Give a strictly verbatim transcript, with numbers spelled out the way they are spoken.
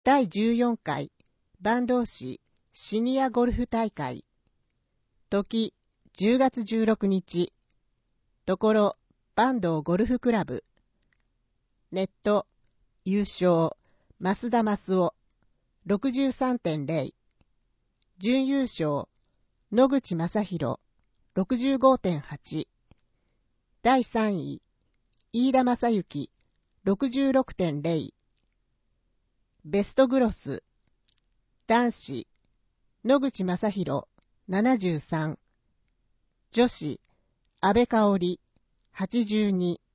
だいじゅうよんかい坂東市シニアゴルフ大会。時じゅうがつじゅうろくにち。ところ坂東ゴルフクラブ。ネット優勝増田益夫 ろくじゅうさんてんゼロ。準優勝野口正弘 ろくじゅうごてんはち。だいさんい飯田正幸 ろくじゅうろくてんゼロ。ベストグロス男子野口正弘ななじゅうさん。女子安倍香織はちじゅうに。